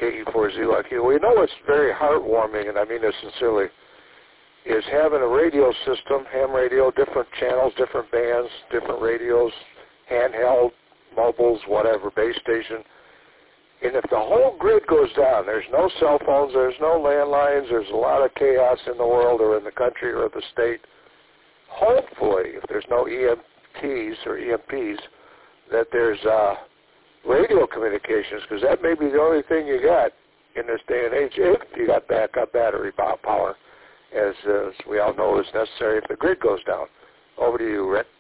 KE4ZYQ. We know it's very heartwarming, and I mean this sincerely, is having a radio system, ham radio, different channels, different bands, different radios, handheld, mobiles, whatever, base station. And if the whole grid goes down, there's no cell phones, there's no landlines, there's a lot of chaos in the world or in the country or the state, hopefully, if there's no EMTs or EMPs, that there's radio communications, because that may be the only thing you got in this day and age if you got backup battery power, as we all know is necessary if the grid goes down. Over to you, Rick.